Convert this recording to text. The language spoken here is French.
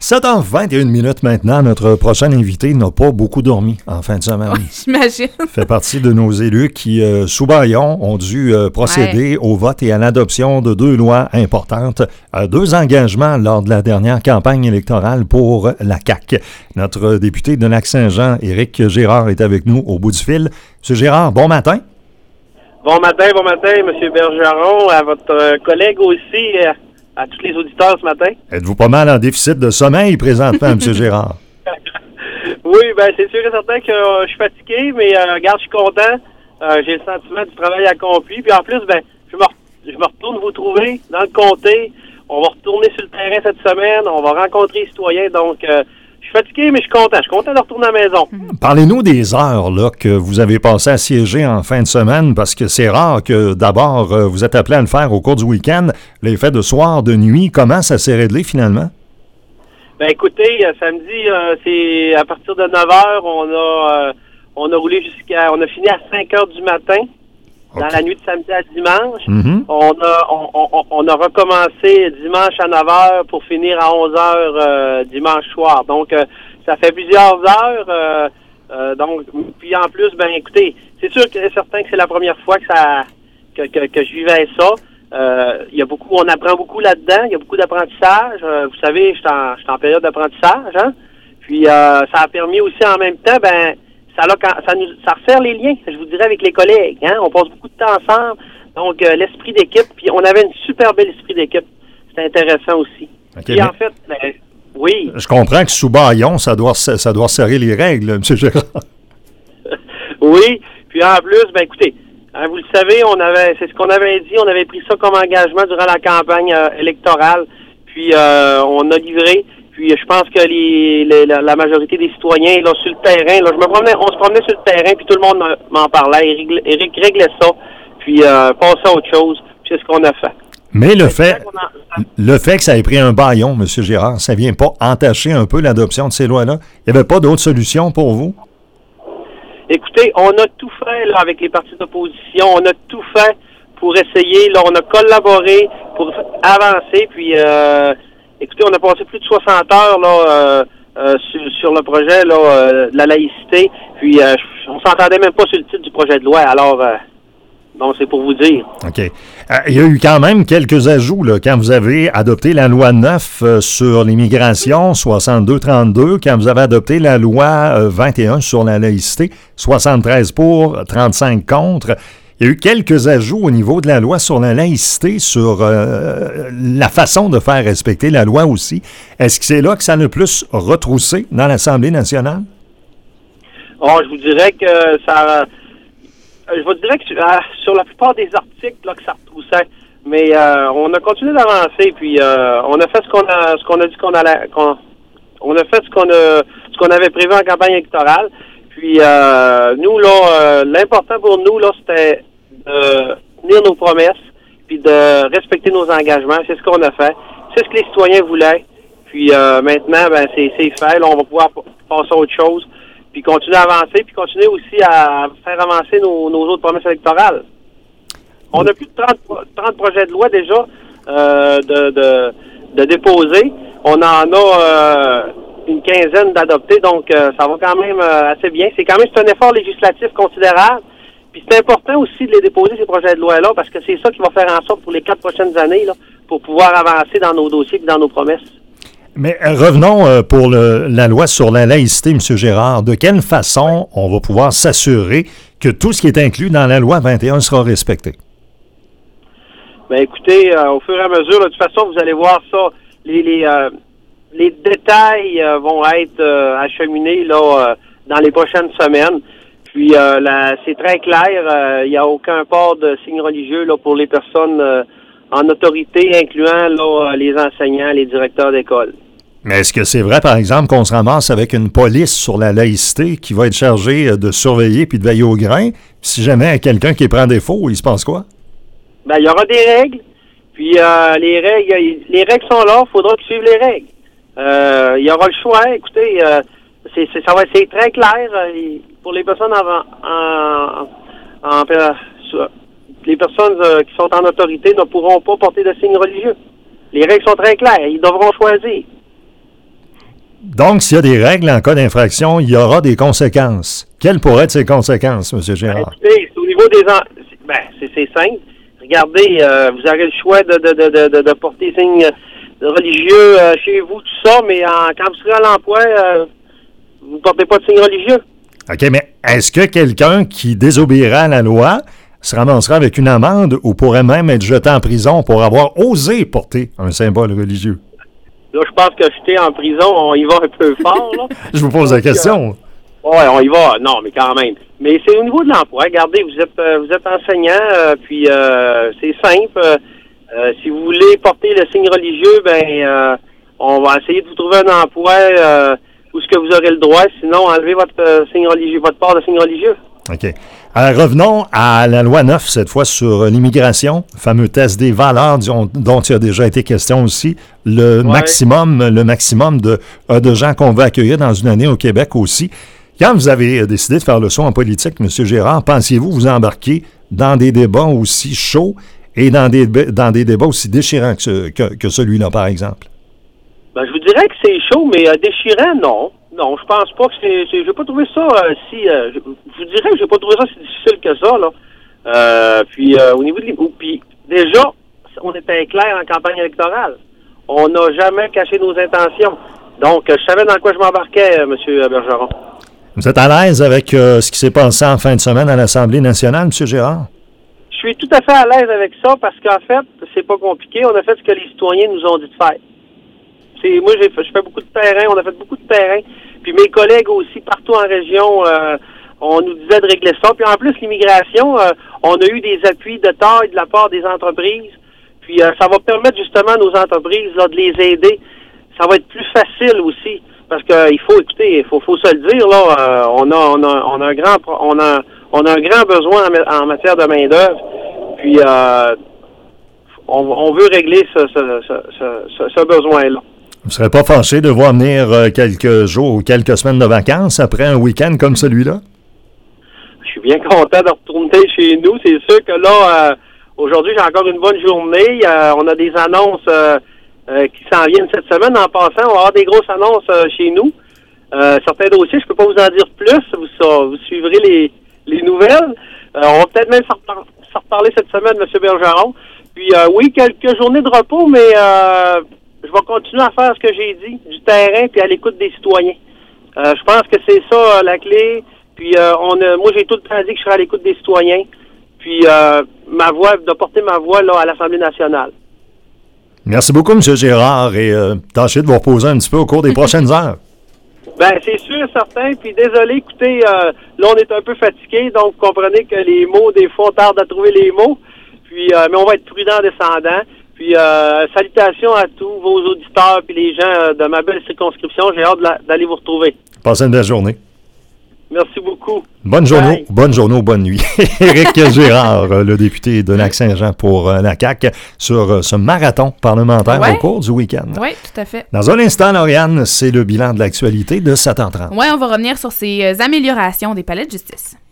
7h21 minutes maintenant. Notre prochain invité n'a pas beaucoup dormi en fin de semaine. Ouais, j'imagine. Fait partie de nos élus qui, sous bâillon, ont dû procéder au vote et à l'adoption de 2 lois importantes, 2 engagements lors de la dernière campagne électorale pour la CAQ. Notre député de Lac-Saint-Jean, Éric Gérard, est avec nous au bout du fil. Monsieur Gérard, bon matin. Bon matin, M. Bergeron, à votre collègue aussi, à tous les auditeurs ce matin. Êtes-vous pas mal en déficit de sommeil présentement, M. Gérard? Oui, ben c'est sûr et certain que je suis fatigué, mais regarde, je suis content. J'ai le sentiment du travail accompli. Puis en plus, ben je me retourne vous trouver dans le comté. On va retourner sur le terrain cette semaine. On va rencontrer les citoyens. Donc, je suis fatigué, mais je suis content. Je suis content de retourner à la maison. Parlez-nous des heures là, que vous avez passées à siéger en fin de semaine, parce que c'est rare que d'abord vous êtes appelé à le faire au cours du week-end. Les faits de soir, de nuit, comment ça s'est réglé finalement? Ben écoutez, samedi, c'est à partir de 9h, on a roulé on a fini à 5h du matin. Dans la nuit de samedi à dimanche. Mm-hmm. On a recommencé dimanche à 9h pour finir à 11h dimanche soir. Donc, ça fait plusieurs heures. Donc, puis en plus, ben écoutez, c'est sûr que c'est certain que c'est la première fois que je vivais ça. On apprend beaucoup là-dedans. Il y a beaucoup d'apprentissage. Vous savez, je suis en période d'apprentissage, hein. Puis ça a permis aussi en même temps, ben ça resserre les liens, je vous dirais, avec les collègues. Hein? On passe beaucoup de temps ensemble. Donc, l'esprit d'équipe, puis on avait une super belle esprit d'équipe. C'était intéressant aussi. Okay, puis en fait, oui. Je comprends que sous bâillon, ça doit serrer les règles, M. Gérard. Oui. Puis en plus, ben écoutez, hein, vous le savez, c'est ce qu'on avait dit, on avait pris ça comme engagement durant la campagne électorale. Puis on a livré. Puis je pense que la majorité des citoyens, là, sur le terrain, là, on se promenait sur le terrain, puis tout le monde m'en parlait. Éric réglait ça, puis passait à autre chose, puis c'est ce qu'on a fait. Mais le fait que ça ait pris un bâillon, M. Gérard, ça vient pas entacher un peu l'adoption de ces lois-là? Il n'y avait pas d'autre solution pour vous? Écoutez, on a tout fait là, avec les partis d'opposition. On a tout fait pour essayer. Là, on a collaboré pour avancer, puis... Écoutez, on a passé plus de 60 heures là sur le projet là de la laïcité, puis on s'entendait même pas sur le titre du projet de loi. Alors, bon, c'est pour vous dire. OK. Il y a eu quand même quelques ajouts là, quand vous avez adopté la loi 9 sur l'immigration, 62-32, quand vous avez adopté la loi 21 sur la laïcité, 73 pour, 35 contre. Il y a eu quelques ajouts au niveau de la loi sur la laïcité, sur la façon de faire respecter la loi aussi. Est-ce que c'est là que ça a le plus retroussé dans l'Assemblée nationale? Oh, je vous dirais que ça... Je vous dirais que sur la plupart des articles là, que ça retroussait. Mais on a continué d'avancer, puis on a fait ce qu'on a dit qu'on allait... On a fait ce qu'on avait prévu en campagne électorale. Puis nous, là, l'important pour nous, là, c'était de tenir nos promesses, puis de respecter nos engagements. C'est ce qu'on a fait. C'est ce que les citoyens voulaient. Puis maintenant, ben c'est fait. Là, on va pouvoir passer à autre chose, puis continuer à avancer, puis continuer aussi à faire avancer nos autres promesses électorales. On a plus de 30 projets de loi déjà de déposer. On en a... une quinzaine d'adoptés, donc ça va quand même assez bien. C'est un effort législatif considérable. Puis c'est important aussi de les déposer, ces projets de loi-là, parce que c'est ça qui va faire en sorte pour les 4 prochaines années, là, pour pouvoir avancer dans nos dossiers et dans nos promesses. Mais revenons pour la loi sur la laïcité, M. Gérard. De quelle façon on va pouvoir s'assurer que tout ce qui est inclus dans la loi 21 sera respecté? Bien, écoutez, au fur et à mesure, là, de toute façon, vous allez voir ça, les détails vont être acheminés là dans les prochaines semaines. Puis c'est très clair, il n'y a aucun port de signe religieux là pour les personnes en autorité, incluant là les enseignants, les directeurs d'école. Mais est-ce que c'est vrai, par exemple, qu'on se ramasse avec une police sur la laïcité qui va être chargée de surveiller puis de veiller au grain? Si jamais il y a quelqu'un qui prend défaut, il se passe quoi? Ben, il y aura des règles. Puis les règles sont là, il faudra suivre les règles. Il y aura le choix. Écoutez, c'est très clair pour les personnes les personnes qui sont en autorité ne pourront pas porter de signes religieux. Les règles sont très claires. Ils devront choisir. Donc, s'il y a des règles en cas d'infraction, il y aura des conséquences. Quelles pourraient être ces conséquences, M. Gérard? Écoutez, c'est au niveau des... c'est simple. Regardez, vous aurez le choix de porter signes religieux chez vous, tout ça, mais quand vous serez à l'emploi, vous ne portez pas de signes religieux. OK, mais est-ce que quelqu'un qui désobéira à la loi se ramassera avec une amende ou pourrait même être jeté en prison pour avoir osé porter un symbole religieux? Là, je pense que jeter en prison, on y va un peu fort, là. Je vous pose la question. Oui, on y va. Non, mais quand même. Mais c'est au niveau de l'emploi. Regardez, vous êtes enseignant, puis c'est simple. Si vous voulez porter le signe religieux, on va essayer de vous trouver un emploi où ce que vous aurez le droit. Sinon, enlevez votre signe religieux, votre port de signe religieux. OK. Revenons à la loi 9, cette fois sur l'immigration, le fameux test des valeurs dont il a déjà été question aussi, le maximum de gens qu'on veut accueillir dans une année au Québec aussi. Quand vous avez décidé de faire le saut en politique, M. Gérard, pensiez-vous vous embarquer dans des débats aussi chauds et dans des débats aussi déchirants que celui-là, par exemple? Je vous dirais que c'est chaud, mais déchirant, non. Non, je pense pas que c'est... J'ai pas trouvé ça je vous dirais que j'ai pas trouvé ça si difficile que ça, là. Au niveau de... Puis déjà, on était clair en campagne électorale. On n'a jamais caché nos intentions. Donc, je savais dans quoi je m'embarquais, M. Bergeron. Vous êtes à l'aise avec ce qui s'est passé en fin de semaine à l'Assemblée nationale, M. Gérard? Je suis tout à fait à l'aise avec ça parce qu'en fait, c'est pas compliqué. On a fait ce que les citoyens nous ont dit de faire. Moi, je fais beaucoup de terrain. On a fait beaucoup de terrain. Puis mes collègues aussi, partout en région, on nous disait de régler ça. Puis en plus, l'immigration, on a eu des appuis de taille de la part des entreprises. Puis ça va permettre justement à nos entreprises là, de les aider. Ça va être plus facile aussi. Parce que il faut se le dire, là, on a un grand besoin en matière de main-d'œuvre. Puis on veut régler ce besoin-là. Vous ne serez pas fâché de voir venir quelques jours ou quelques semaines de vacances après un week-end comme celui-là? Je suis bien content de retourner chez nous. C'est sûr que là, aujourd'hui, j'ai encore une bonne journée. On a des annonces qui s'en viennent cette semaine. En passant, on va avoir des grosses annonces chez nous. Certains dossiers, je ne peux pas vous en dire plus. Vous suivrez les nouvelles. On va peut-être même s'en reparler cette semaine, M. Bergeron. Puis oui, quelques journées de repos, mais je vais continuer à faire ce que j'ai dit, du terrain, puis à l'écoute des citoyens. Je pense que c'est ça la clé. Puis moi, j'ai tout le temps dit que je serais à l'écoute des citoyens. Puis de porter ma voix là à l'Assemblée nationale. Merci beaucoup, M. Gérard, et tâchez de vous reposer un petit peu au cours des prochaines heures. C'est sûr, certain. Puis désolé, écoutez, là, on est un peu fatigué, donc vous comprenez que les mots, des fois, on tarde à trouver les mots. Puis, mais on va être prudent descendant. Puis, salutations à tous vos auditeurs puis les gens de ma belle circonscription. J'ai hâte d'aller vous retrouver. Passez une belle journée. Merci beaucoup. Bonne journée ou bonne nuit. Éric Gérard, le député de Lac-Saint-Jean pour la CAQ, sur ce marathon parlementaire au cours du week-end. Oui, tout à fait. Dans un instant, Lauriane, c'est le bilan de l'actualité de 7h30. Oui, on va revenir sur ces améliorations des palais de justice.